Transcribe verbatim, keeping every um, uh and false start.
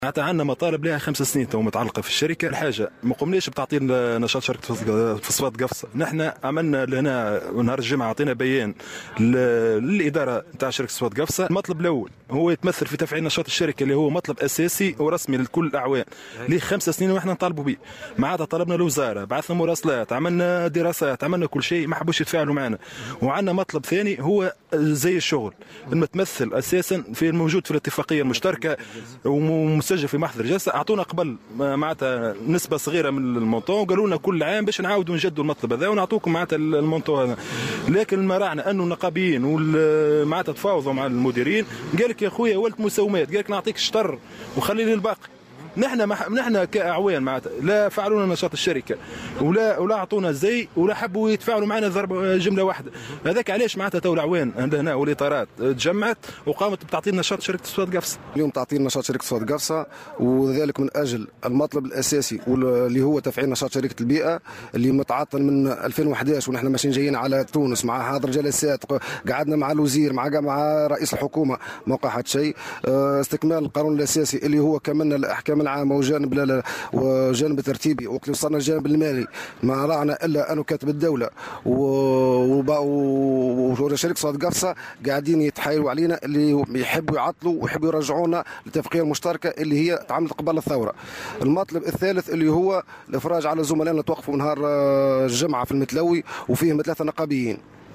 معناتها عندنا مطالب لها خمس سنين تو متعلقه في الشركه. الحاجه ما قمناش بتعطيل نشاط شركه فوسفات قفصه. نحن عملنا لهنا نهار الجمعه عطينا بيان للاداره نتاع شركه فوسفات قفصه. المطلب الاول هو يتمثل في تفعيل نشاط الشركه اللي هو مطلب اساسي ورسمي لكل الاعوام لخمس سنين واحنا نطالبوا به. معناتها طلبنا الوزاره، بعثنا مراسلات، عملنا دراسات، عملنا كل شيء، ما حبوش يتفاعلوا معنا. وعندنا مطلب ثاني هو زي الشغل المتمثل اساسا في الموجود في الاتفاقيه المشتركه ومسجل في محضر جلسه. اعطونا قبل معناتها نسبه صغيره من المونطون وقالوا لنا كل عام باش نعاودوا نجدوا المطلب هذا ونعطوكم معناتها المونطون هذا. لكن ما راعنا انه النقابيين معناتها تفاوضوا مع المديرين، قال لك يا خويا ولت مساومات، قال لك نعطيك شطر وخلي لي الباقي. نحن مح... نحن كاعوان معناتها لا فعلونا نشاط الشركه ولا ولا اعطونا زي ولا حبوا يتفاعلوا معنا ضرب جمله واحده. هذاك علاش معناتها تو العوان عندنا والاطارات تجمعت وقامت بتعطي نشاط شركه فوسفات قفصه. اليوم تعطي نشاط شركه فوسفات قفصه، وذلك من اجل المطلب الاساسي اللي هو تفعيل نشاط شركه البيئه اللي متعطل من ألفين وأحد عشر ونحن ماشيين جايين على تونس مع حاضر جلسات، قعدنا مع الوزير مع مع رئيس الحكومه ما وقع حتى شيء. استكمال القانون الاساسي اللي هو كملنا الاحكام العامه وجانب وجانب الترتيبي، وقت وصلنا الجانب المالي ما راعنا الا انه كاتب الدوله وشركه فوسفات قفصه قاعدين يتحايلوا علينا اللي يحبوا يعطلوا ويحبوا يرجعونا للاتفاقيه المشتركه اللي هي تعملت قبل الثوره. المطلب الثالث اللي هو الافراج على زملائنا اللي توقفوا نهار الجمعه في المتلوي وفيهم ثلاثه نقابيين.